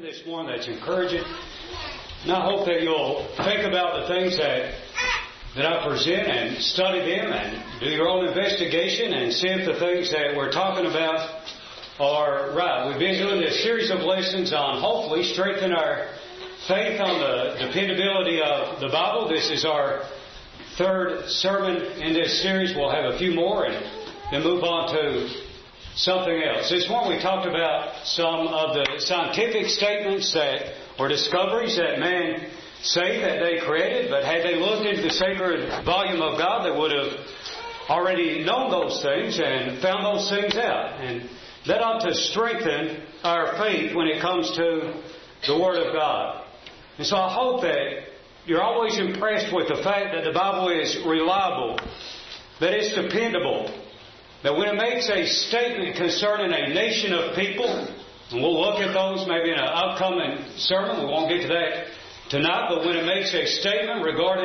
This morning that's encouraging. And I hope that you'll think about the things that I present and study them and do your own investigation and see if the things that we're talking about are right. We've been doing this series of lessons on hopefully strengthen our faith on the dependability of the Bible. This is our third sermon in this series. We'll have a few more and then move on to something else. This morning we talked about some of the scientific statements that or discoveries that man say that they created, but had they looked into the sacred volume of God, they would have already known those things and found those things out. And that ought to strengthen our faith when it comes to the Word of God. And so I hope that you're always impressed with the fact that the Bible is reliable, that it's dependable, that when it makes a statement concerning a nation of people, and we'll look at those maybe in an upcoming sermon, we won't get to that tonight, but when it makes a statement regarding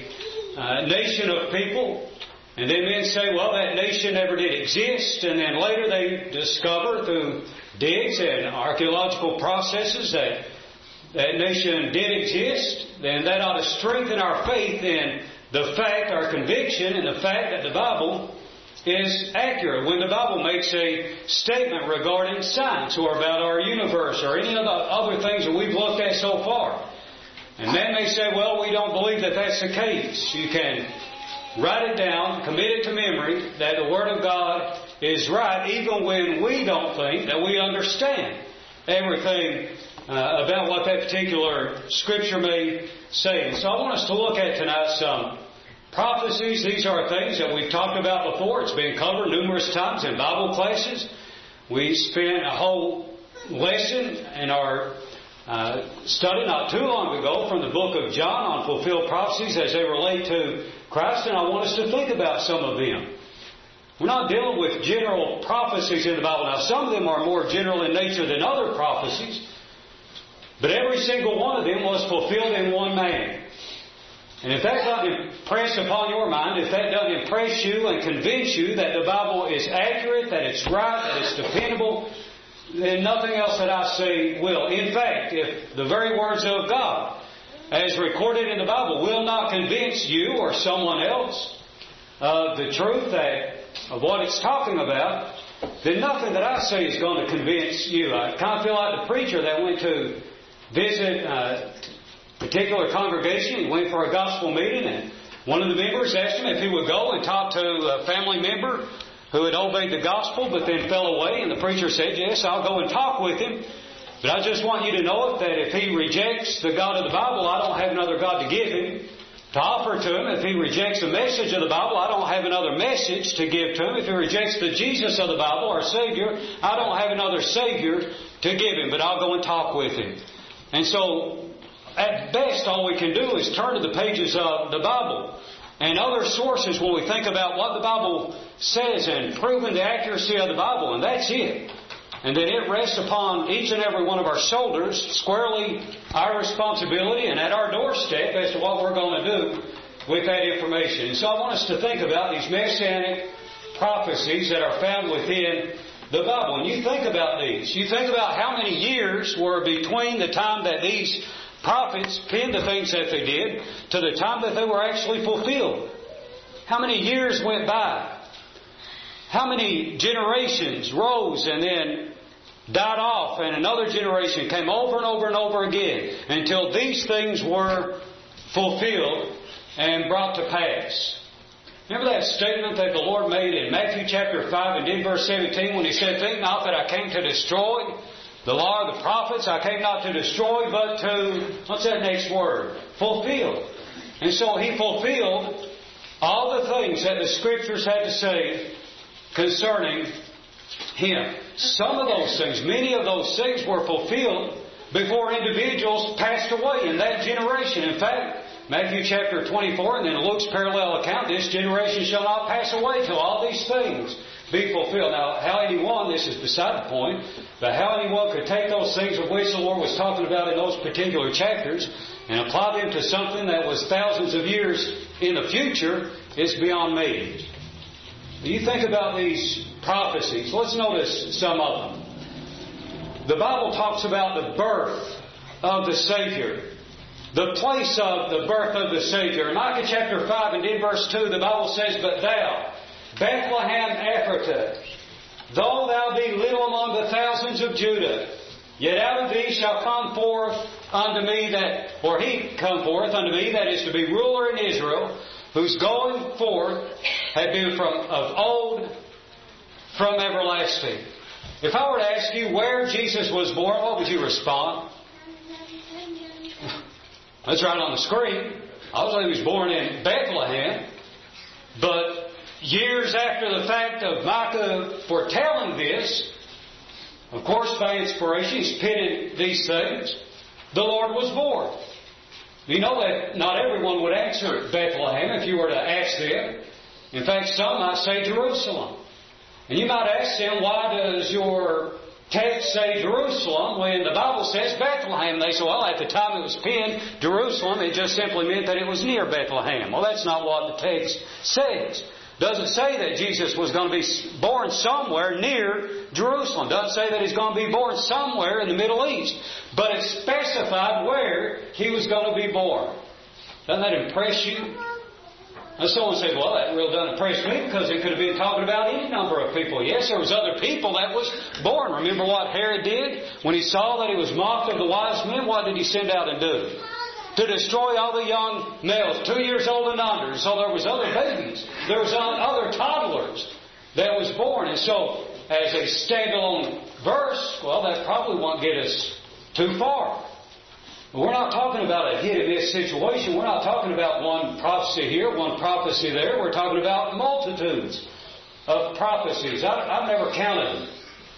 a nation of people, and then men say, well, that nation never did exist, and then later they discover through digs and archaeological processes that that nation did exist, then that ought to strengthen our faith in the fact, our conviction, in the fact that the Bible is accurate. When the Bible makes a statement regarding science or about our universe or any of the other things that we've looked at so far. And man may say, well, we don't believe that that's the case. You can write it down, commit it to memory, that the Word of God is right, even when we don't think that we understand everything about what that particular Scripture may say. So I want us to look at tonight some prophecies. These are things that we've talked about before. It's been covered numerous times in Bible classes. We spent a whole lesson in our study not too long ago from the book of John on fulfilled prophecies as they relate to Christ, and I want us to think about some of them. We're not dealing with general prophecies in the Bible. Now, some of them are more general in nature than other prophecies, but every single one of them was fulfilled in one man. And if that doesn't impress upon your mind, if that doesn't impress you and convince you that the Bible is accurate, that it's right, that it's dependable, then nothing else that I say will. In fact, if the very words of God, as recorded in the Bible, will not convince you or someone else of the truth of what it's talking about, then nothing that I say is going to convince you. I kind of feel like the preacher that went to visit particular congregation. He went for a gospel meeting, and one of the members asked him if he would go and talk to a family member who had obeyed the gospel but then fell away. And the preacher said, yes, I'll go and talk with him, but I just want you to know that if he rejects the God of the Bible, I don't have another God to give him, to offer to him. If he rejects the message of the Bible, I don't have another message to give to him. If he rejects the Jesus of the Bible, our Savior, I don't have another Savior to give him, but I'll go and talk with him. And so at best, all we can do is turn to the pages of the Bible and other sources when we think about what the Bible says and proving the accuracy of the Bible, and that's it. And then it rests upon each and every one of our shoulders, squarely our responsibility and at our doorstep as to what we're going to do with that information. And so I want us to think about these messianic prophecies that are found within the Bible. And you think about these. You think about how many years were between the time that these prophets penned the things that they did to the time that they were actually fulfilled. How many years went by? How many generations rose and then died off, and another generation came over and over and over again until these things were fulfilled and brought to pass? Remember that statement that the Lord made in Matthew chapter 5 and in verse 17 when He said, think not that I came to destroy the law of the prophets. I came not to destroy, but to, what's that next word? Fulfill. And so He fulfilled all the things that the Scriptures had to say concerning Him. Some of those things, many of those things were fulfilled before individuals passed away in that generation. In fact, Matthew chapter 24 and then Luke's parallel account, this generation shall not pass away till all these things be fulfilled. Now, how anyone, this is beside the point, but how anyone could take those things of which the Lord was talking about in those particular chapters and apply them to something that was thousands of years in the future is beyond me. You think about these prophecies. Let's notice some of them. the Bible talks about the birth of the Savior. The place of the birth of the Savior. In Micah chapter 5 and in verse 2, the Bible says, But thou, Bethlehem Ephratah, though thou be little among the thousands of Judah, yet out of thee shall come forth unto me he come forth unto me that is to be ruler in Israel, whose going forth had been of old, from everlasting. If I were to ask you where Jesus was born, what would you respond? That's right on the screen. Obviously he was born in Bethlehem. But years after the fact of Micah foretelling this, of course by inspiration he's pitted these things, the Lord was born. You know that not everyone would answer Bethlehem if you were to ask them. In fact, some might say Jerusalem. And you might ask them, why does your text say Jerusalem when the Bible says Bethlehem? They say, well, at the time it was penned Jerusalem, it just simply meant that it was near Bethlehem. Well, that's not what the text says. Doesn't say that Jesus was going to be born somewhere near Jerusalem. Doesn't say that He's going to be born somewhere in the Middle East. But it specified where He was going to be born. Doesn't that impress you? And someone said, well, that really doesn't impress me because it could have been talking about any number of people. Yes, there was other people that was born. Remember what Herod did? When he saw that he was mocked of the wise men, what did he send out and do? To destroy all the young males, 2 years old and under. So there was other babies. There was other toddlers that was born. And so, as a standalone verse, well, that probably won't get us too far. But we're not talking about a hit-and-miss situation. We're not talking about one prophecy here, one prophecy there. We're talking about multitudes of prophecies. I've never counted them.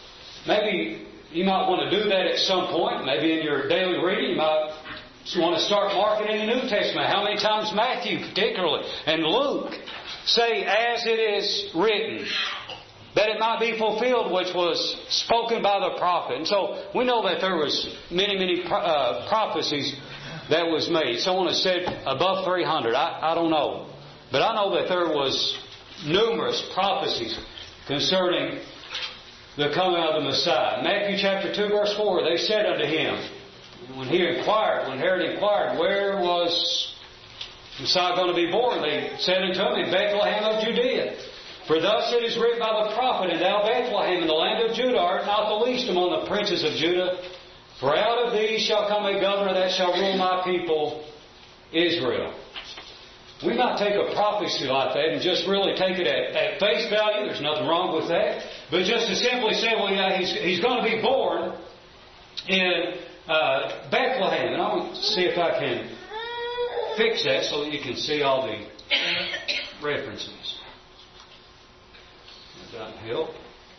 Maybe you might want to do that at some point. Maybe in your daily reading you might want to start marking in the New Testament. How many times Matthew particularly and Luke say, as it is written, that it might be fulfilled which was spoken by the prophet. And so we know that there was many prophecies that was made. Someone has said above 300. I don't know. But I know that there was numerous prophecies concerning the coming of the Messiah. Matthew chapter 2 verse 4, they said unto him, when Herod inquired, where was the Messiah going to be born? They said unto him, in Bethlehem of Judea. For thus it is written by the prophet, and thou Bethlehem in the land of Judah art not the least among the princes of Judah. For out of thee shall come a governor that shall rule my people Israel. We might take a prophecy like that and just really take it at face value. There's nothing wrong with that. But just to simply say, well, yeah, he's going to be born in Bethlehem. And I want to see if I can fix that so that you can see all the references. That doesn't help.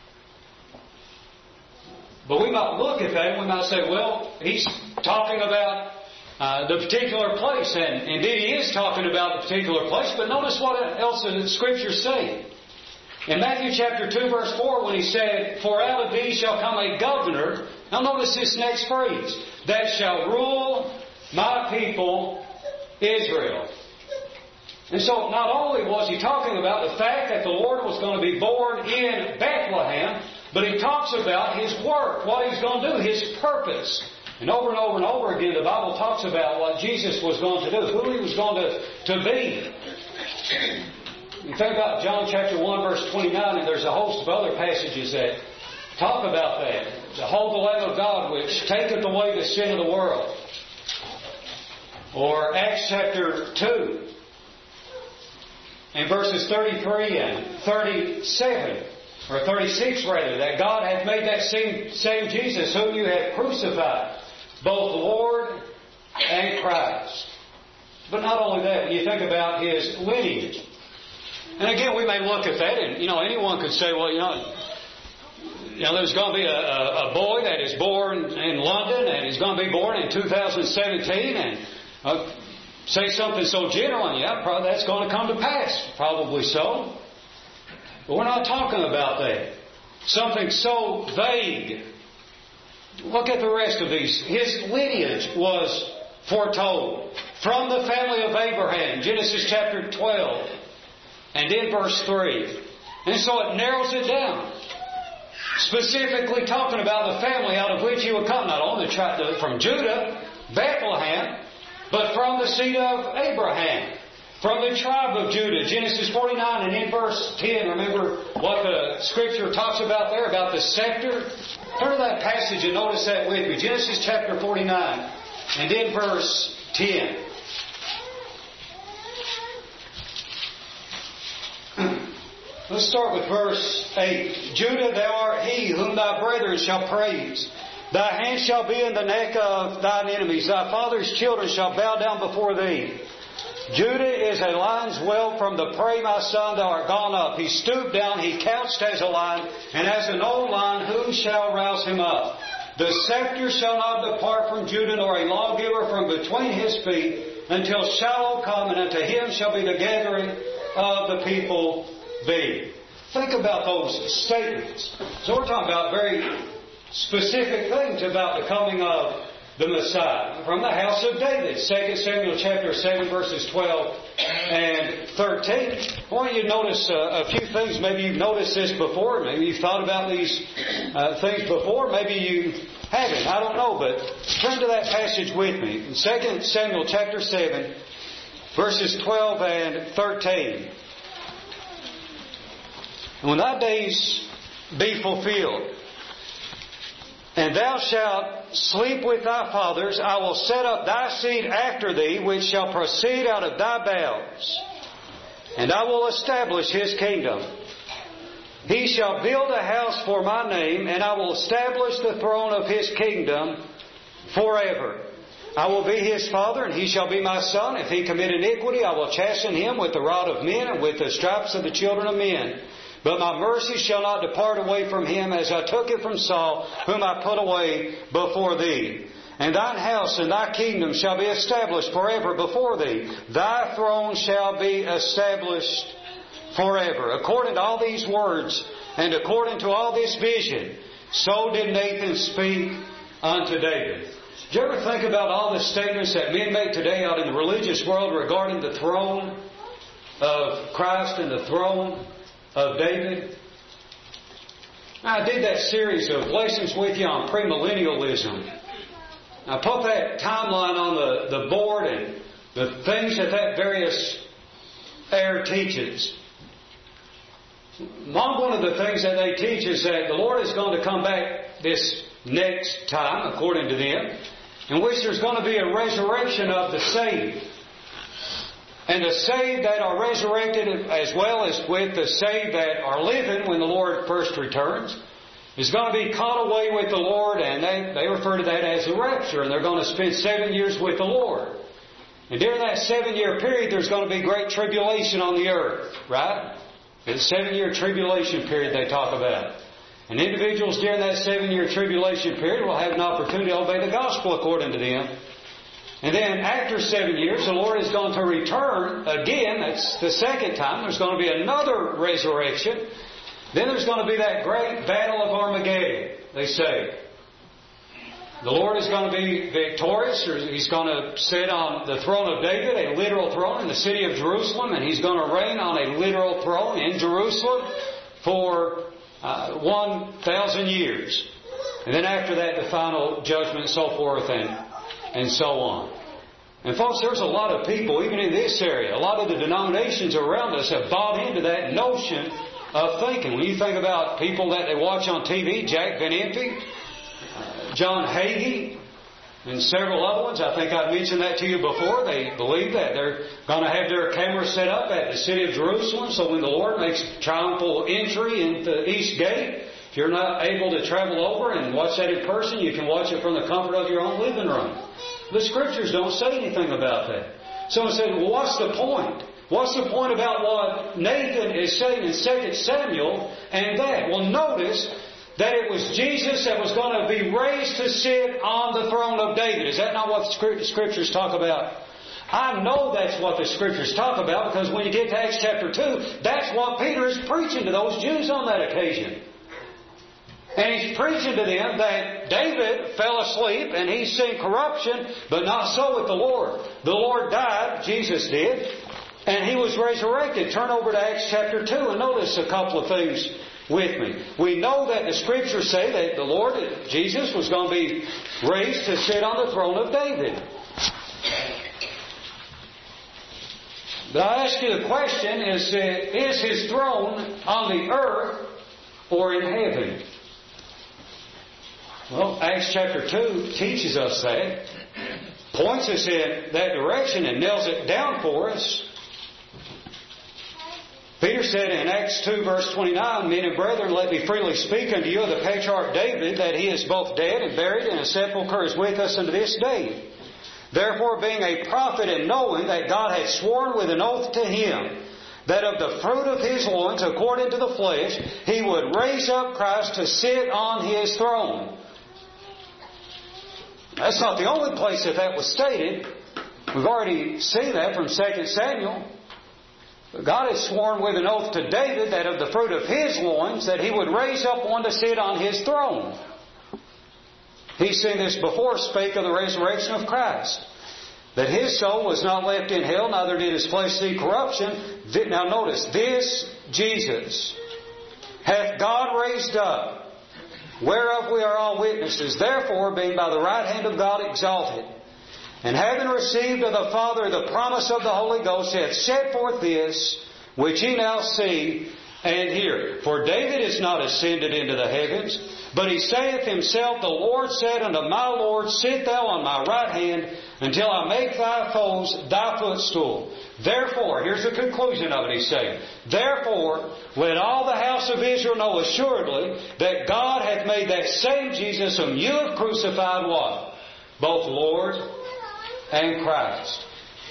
But we might look at that and we might say, well, he's talking about the particular place. And indeed he is talking about the particular place. But notice what else the Scriptures say. In Matthew chapter 2 verse 4 when he said, for out of thee shall come a governor. Now notice this next phrase. That shall rule my people Israel. And so not only was he talking about the fact that the Lord was going to be born in Bethlehem, but he talks about His work, what He's going to do, His purpose. And over again the Bible talks about what Jesus was going to do, who He was going to be. You think about John chapter 1 verse 29, and there's a host of other passages that talk about that. Behold the Lamb of God which taketh away the sin of the world. Or Acts chapter 2. In verses 33 and 37, or 36 rather, that God hath made that same Jesus whom you have crucified, both Lord and Christ. But not only that, when you think about His lineage. And again, we may look at that and, anyone could say, well, there's going to be a boy that is born in London and he's going to be born in 2017 and say something so general, and probably that's going to come to pass. Probably so. But we're not talking about that. Something so vague. Look at the rest of these. His lineage was foretold from the family of Abraham. Genesis chapter 12 and in verse 3. And so it narrows it down. specifically talking about the family out of which He would come, not only from Judah, Bethlehem, but from the seed of Abraham, from the tribe of Judah. Genesis 49 and in verse 10, remember what the Scripture talks about there, about the scepter? Turn to that passage and notice that with me. Genesis chapter 49 and in verse 10. Let's start with verse 8. Judah, thou art he whom thy brethren shall praise. Thy hand shall be in the neck of thine enemies. Thy father's children shall bow down before thee. Judah is a lion's whelp from the prey, my son, thou art gone up. He stooped down, he couched as a lion, and as an old lion, who shall rouse him up? The scepter shall not depart from Judah, nor a lawgiver from between his feet, until Shiloh come, and unto him shall be the gathering of the people be. Think about those statements. So we're talking about very specific things about the coming of the Messiah. From the house of David, 2 Samuel chapter 7 verses 12 and 13. I want you to notice a few things. Maybe you've noticed this before. Maybe you've thought about these things before. Maybe you haven't. I don't know. But turn to that passage with me. In 2 Samuel chapter 7 verses 12 and 13. And when thy days be fulfilled, and thou shalt sleep with thy fathers, I will set up thy seed after thee, which shall proceed out of thy bowels. And I will establish his kingdom. He shall build a house for my name, and I will establish the throne of his kingdom forever. I will be his father, and he shall be my son. If he commit iniquity, I will chasten him with the rod of men and with the stripes of the children of men. But my mercy shall not depart away from him, as I took it from Saul, whom I put away before thee. And thine house and thy kingdom shall be established forever before thee. Thy throne shall be established forever. According to all these words, and according to all this vision, so did Nathan speak unto David. Did you ever think about all the statements that men make today out in the religious world regarding the throne of Christ and the throne of David? I did that series of lessons with you on premillennialism. I put that timeline on the board and the things that various error teaches. One of the things that they teach is that the Lord is going to come back this next time, according to them, in which there's going to be a resurrection of the saved. And the saved that are resurrected, as well as with the saved that are living when the Lord first returns, is going to be caught away with the Lord, and they refer to that as the rapture, and they're going to spend 7 years with the Lord. And during that 7-year period, there's going to be great tribulation on the earth, right? It's a 7-year tribulation period they talk about. And individuals during that 7-year tribulation period will have an opportunity to obey the gospel according to them. And then after 7 years, the Lord is going to return again. That's the second time. There's going to be another resurrection. Then there's going to be that great battle of Armageddon, they say. The Lord is going to be victorious. He's going to sit on the throne of David, a literal throne in the city of Jerusalem. And He's going to reign on a literal throne in Jerusalem for 1,000 years. And then after that, the final judgment and so forth and so on. And folks, there's a lot of people, even in this area, a lot of the denominations around us have bought into that notion of thinking. When you think about people that they watch on TV, Jack Van Impe, John Hagee, and several other ones, I think I've mentioned that to you before. They believe that they're going to have their cameras set up at the city of Jerusalem, so when the Lord makes triumphal entry into the East Gate, if you're not able to travel over and watch that in person, you can watch it from the comfort of your own living room. The Scriptures don't say anything about that. Someone said, well, what's the point? What's the point about what Nathan is saying in 2 Samuel and that? Well, notice that it was Jesus that was going to be raised to sit on the throne of David. Is that not what the Scriptures talk about? I know that's what the Scriptures talk about, because when you get to Acts chapter 2, that's what Peter is preaching to those Jews on that occasion. And he's preaching to them that David fell asleep and he's seen corruption, but not so with the Lord. The Lord died, Jesus did, and He was resurrected. Turn over to Acts chapter 2 and notice a couple of things with me. We know that the Scriptures say that the Lord Jesus was going to be raised to sit on the throne of David. But I ask you the question, is His throne on the earth or in heaven? Well, Acts chapter 2 teaches us that, points us in that direction and nails it down for us. Peter said in Acts 2 verse 29, Men and brethren, let me freely speak unto you of the patriarch David, that he is both dead and buried, and his sepulchre is with us unto this day. Therefore, being a prophet, and knowing that God had sworn with an oath to him, that of the fruit of his loins, according to the flesh, he would raise up Christ to sit on his throne. That's not the only place that was stated. We've already seen that from 2 Samuel. God had sworn with an oath to David that of the fruit of his loins, that he would raise up one to sit on his throne. He's seen this before, spake of the resurrection of Christ. That his soul was not left in hell, neither did his flesh see corruption. Now notice, this Jesus hath God raised up, whereof we are all witnesses. Therefore, being by the right hand of God exalted, and having received of the Father the promise of the Holy Ghost, hath set forth this, which ye now see and hear. For David is not ascended into the heavens, but he saith himself, The Lord said unto my Lord, Sit thou on my right hand, until I make thy foes thy footstool. Therefore, here's the conclusion of it, he's saying, Therefore, let all the house of Israel know assuredly that God hath made that same Jesus whom you have crucified what? Both Lord and Christ.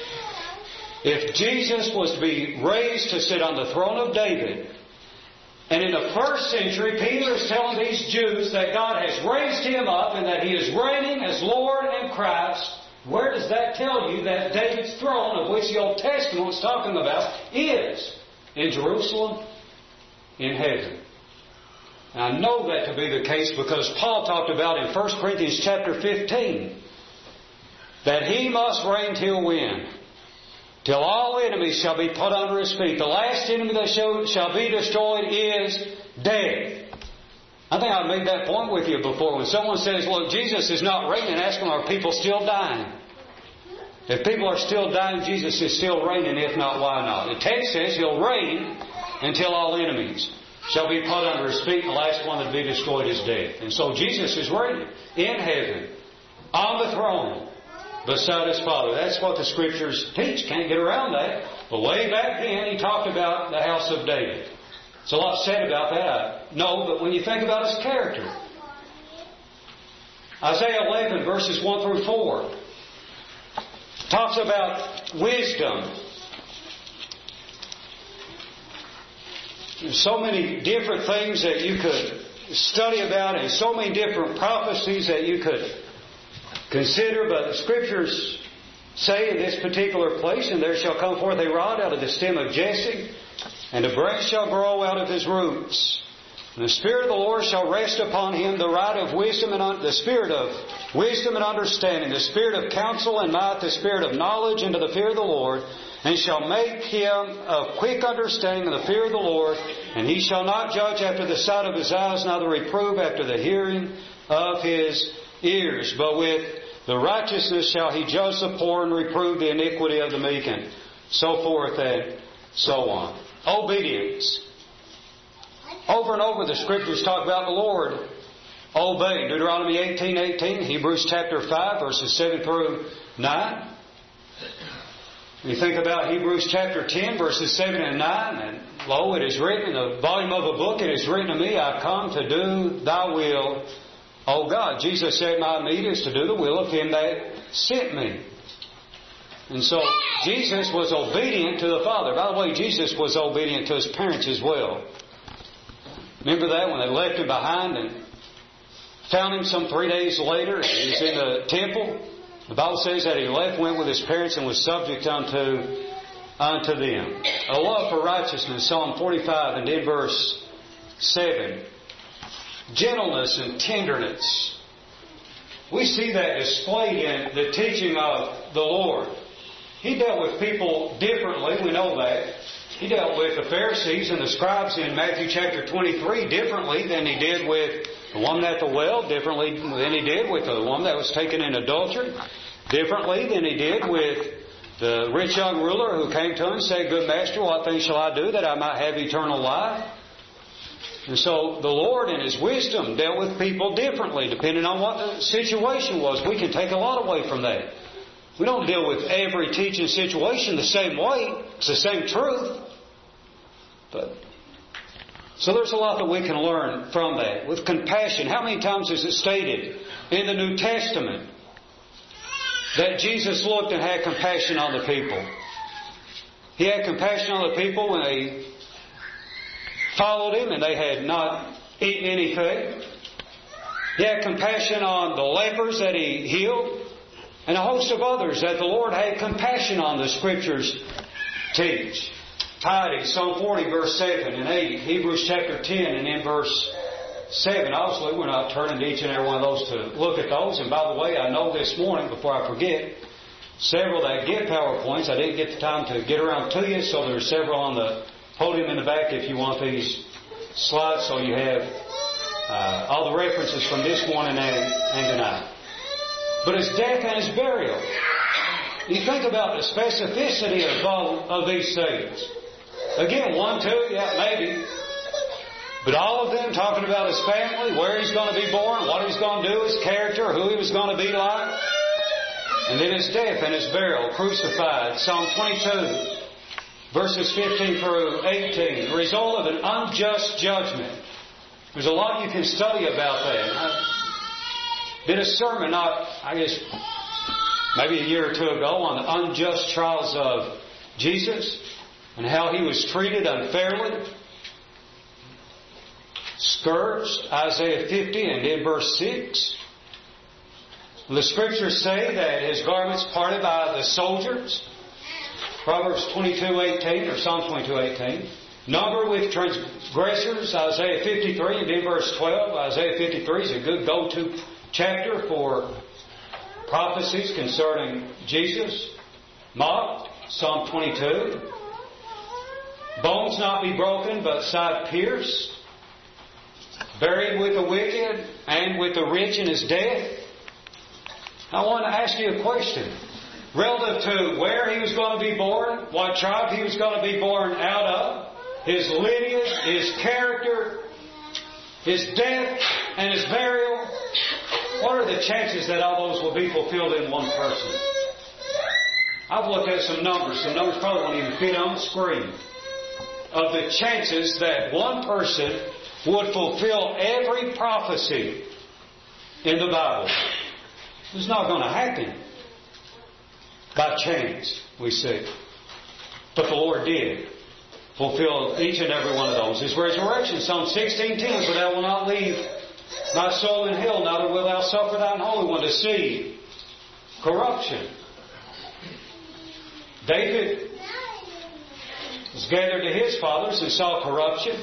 If Jesus was to be raised to sit on the throne of David, and in the first century, Peter is telling these Jews that God has raised Him up and that He is reigning as Lord and Christ, where does that tell you that David's throne, of which the Old Testament was talking about, is? In Jerusalem, in heaven. And I know that to be the case because Paul talked about in 1 Corinthians chapter 15 that He must reign till when? Till all enemies shall be put under His feet. The last enemy that shall be destroyed is death. I think I've made that point with you before. When someone says, look, Jesus is not reigning, ask them, are people still dying? If people are still dying, Jesus is still reigning. If not, why not? The text says He'll reign until all enemies shall be put under His feet. The last one to be destroyed is death. And so Jesus is reigning in heaven, on the throne, beside His Father. That's what the Scriptures teach. Can't get around that. But way back then, He talked about the house of David. There's a lot said about that, I know, but when you think about His character, Isaiah 11, verses 1 through 4, talks about wisdom. There's so many different things that you could study about, and so many different prophecies that you could consider, but the Scriptures say in this particular place, And there shall come forth a rod out of the stem of Jesse, and a branch shall grow out of his roots. And the Spirit of the Lord shall rest upon him, the Spirit of wisdom and understanding, the Spirit of counsel and might, the Spirit of knowledge and of the fear of the Lord, and shall make him of quick understanding of the fear of the Lord. And he shall not judge after the sight of his eyes, neither reprove after the hearing of his ears, but with the righteousness shall he judge the poor and reprove the iniquity of the meek, and so forth and so on. Obedience. Over and over the Scriptures talk about the Lord obeying. Deuteronomy 18:18, Hebrews chapter 5, verses 7 through 9. You think about Hebrews chapter 10, verses 7 and 9, and lo, it is written in the volume of a book, it is written to me, I've come to do thy will, O God. Jesus said, my meat is to do the will of Him that sent me. And so Jesus was obedient to the Father. By the way, Jesus was obedient to His parents as well. Remember that when they left Him behind and found Him some 3 days later? He was in the temple. The Bible says that He left, went with His parents, and was subject unto them. A love for righteousness, Psalm 45 and in verse 7. Gentleness and tenderness. We see that displayed in the teaching of the Lord. He dealt with people differently, we know that. He dealt with the Pharisees and the scribes in Matthew chapter 23 differently than He did with the woman at the well, differently than He did with the woman that was taken in adultery, differently than He did with the rich young ruler who came to Him and said, "Good Master, what things shall I do that I might have eternal life?" And so the Lord in His wisdom dealt with people differently depending on what the situation was. We can take a lot away from that. We don't deal with every teaching situation the same way. It's the same truth. So there's a lot that we can learn from that. With compassion, how many times is it stated in the New Testament that Jesus looked and had compassion on the people? He had compassion on the people when they followed Him and they had not eaten anything. He had compassion on the lepers that He healed, and a host of others that the Lord had compassion on, the Scriptures teach. Titus, Psalm 40, verse 7 and 8, Hebrews chapter 10 and in verse 7. Obviously, we're not turning to each and every one of those to look at those. And by the way, I know this morning, before I forget, several that get PowerPoints, I didn't get the time to get around to you, so there's several on the podium in the back if you want these slides, so you have all the references from this morning and tonight. But His death and His burial. You think about the specificity of these things. Again, 1, 2, yeah, maybe. But all of them talking about His family, where He's going to be born, what He's going to do, His character, who He was going to be like. And then His death and His burial, crucified. Psalm 22, verses 15 through 18. The result of an unjust judgment. There's a lot you can study about that. I did a sermon, maybe a year or two ago, on the unjust trials of Jesus and how He was treated unfairly. Scourged, Isaiah 50 and in verse 6. The Scriptures say that His garments parted by the soldiers. Proverbs 22:18 or Psalm 22:18. Numbered with transgressors, Isaiah 53 and in verse 12. Isaiah 53 is a good go-to chapter for prophecies concerning Jesus. Mocked, Psalm 22. Bones not be broken, but side pierced. Buried with the wicked and with the rich in his death. I want to ask you a question. Relative to where He was going to be born, what tribe He was going to be born out of, His lineage, His character, His death, and His burial. What are the chances that all those will be fulfilled in one person? I've looked at some numbers. Some numbers probably won't even fit on the screen. Of the chances that one person would fulfill every prophecy in the Bible. It's not going to happen by chance, we see. But the Lord did fulfill each and every one of those. His resurrection, Psalm 16:10, "For thou wilt not leave my soul in hell, neither wilt thou suffer thine Holy One to see corruption." David was gathered to his fathers and saw corruption.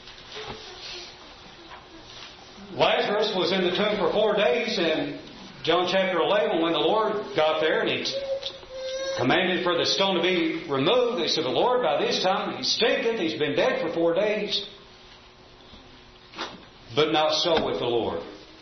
Lazarus was in the tomb for 4 days, and John chapter 11, when the Lord got there and He commanded for the stone to be removed, they said, "The Lord, by this time, He stinketh, He's been dead for 4 days." But not so with the Lord.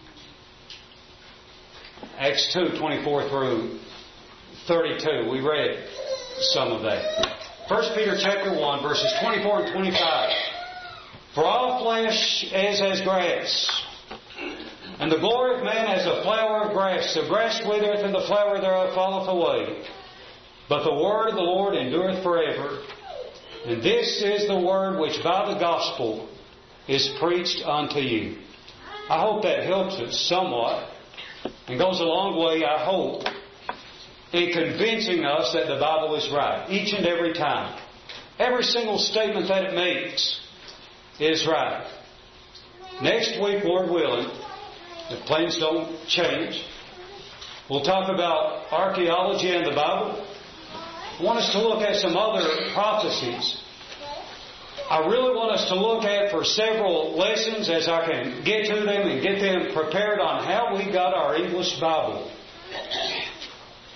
Acts 2:24 through 32. We read some of that. 1 Peter chapter 1, verses 24 and 25. "For all flesh is as grass, and the glory of man as a flower of grass. The grass withereth, and the flower thereof falleth away. But the word of the Lord endureth forever. And this is the word which by the gospel is preached unto you." I hope that helps us somewhat and goes a long way, I hope, in convincing us that the Bible is right each and every time. Every single statement that it makes is right. Next week, Lord willing, if plans don't change, we'll talk about archaeology and the Bible. I want us to look at some other prophecies. I really want us to look at for several lessons as I can get to them and get them prepared on how we got our English Bible.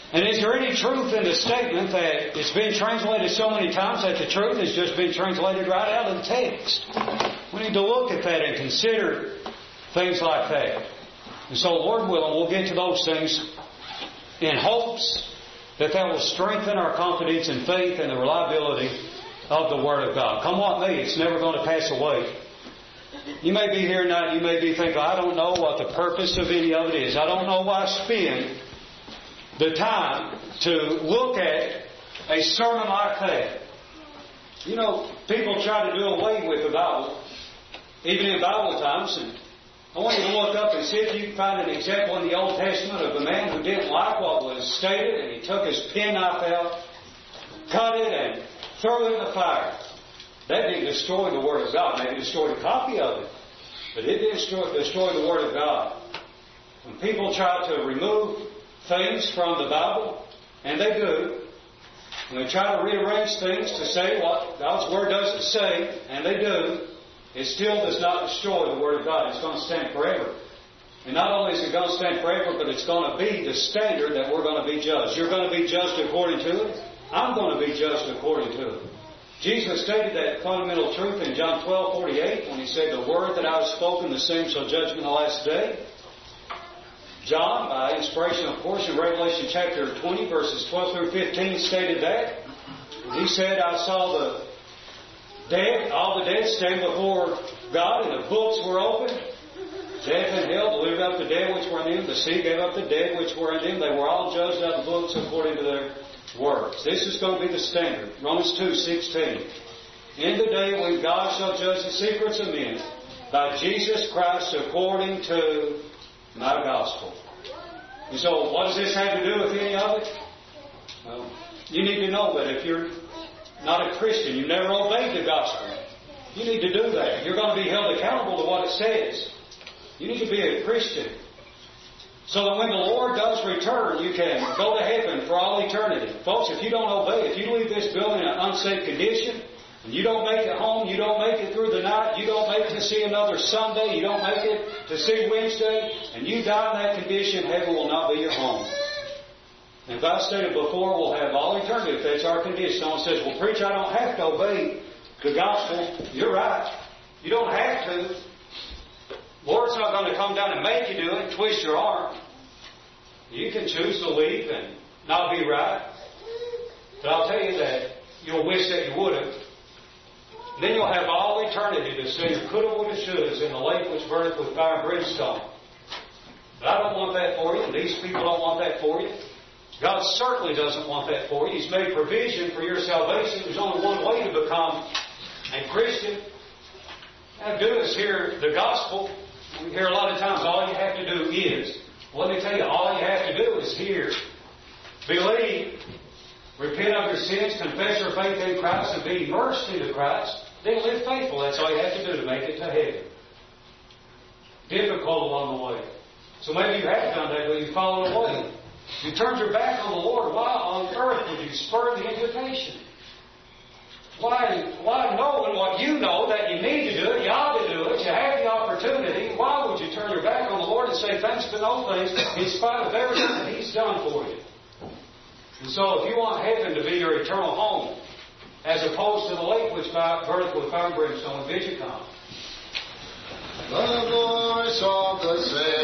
And is there any truth in the statement that it's been translated so many times that the truth has just been translated right out of the text? We need to look at that and consider things like that. And so, Lord willing, we'll get to those things in hopes that will strengthen our confidence and faith and the reliability of the Word of God. Come what may, it's never going to pass away. You may be here tonight, you may be thinking, I don't know what the purpose of any of it is. I don't know why I spend the time to look at a sermon like that. You know, people try to do away with the Bible, even in Bible times. And I want you to look up and see if you can find an example in the Old Testament of a man who didn't like what was stated, and he took his penknife out, cut it, and threw it in the fire. That didn't destroy the Word of God. Maybe it destroyed a copy of it, but it didn't destroy the Word of God. When people try to remove things from the Bible, and they do, and they try to rearrange things to say what God's Word doesn't say, and they do, it still does not destroy the Word of God. It's going to stand forever. And not only is it going to stand forever, but it's going to be the standard that we're going to be judged. You're going to be judged according to it. I'm going to be judged according to it. Jesus stated that fundamental truth in John 12:48 when He said, the word that I have spoken, the same shall judge in the last day. John, by inspiration, of course, in Revelation chapter 20, verses 12 through 15, stated that. He said, I saw the dead, all the dead stand before God, and the books were opened. Death and hell delivered up the dead which were in them. The sea gave up the dead which were in them. They were all judged out of the books according to their works. This is going to be the standard. Romans 2:16. In the day when God shall judge the secrets of men by Jesus Christ according to my gospel. And so, what does this have to do with any of it? Well, you need to know that if you're not a Christian, you've never obeyed the gospel, you need to do that. You're going to be held accountable to what it says. You need to be a Christian. So that when the Lord does return, you can go to heaven for all eternity. Folks, if you don't obey, if you leave this building in an unsafe condition, and you don't make it home, you don't make it through the night, you don't make it to see another Sunday, you don't make it to see Wednesday, and you die in that condition, heaven will not be your home. And if I stated before, we'll have all eternity if that's our condition. Someone says, well, preacher, I don't have to obey the gospel. You're right. You don't have to. Lord's not going to come down and make you do it, twist your arm. You can choose to leave and not be right. But I'll tell you that you'll wish that you would have. Then you'll have all eternity to see your coulda, woulda, shouldas in the lake which burneth with fire and brimstone. But I don't want that for you, and these people don't want that for you. God certainly doesn't want that for you. He's made provision for your salvation. There's only one way to become a Christian. How good is hear the gospel. We hear a lot of times all you have to do is. Well, let me tell you, all you have to do is hear, believe, repent of your sins, confess your faith in Christ, and be immersed into Christ. Then live faithful. That's all you have to do to make it to heaven. Difficult along the way. So maybe you have done that, but you've fallen away. You turned your back on the Lord. Why on earth would you spur the invitation? Why knowing what you know that you need to do it, you ought to do it, you have the opportunity, why would you turn your back on the Lord and say thanks to no things in spite of everything that He's done for you? And so if you want heaven to be your eternal home, as opposed to the lake which burneth with fire and brimstone, bid you come. The voice of the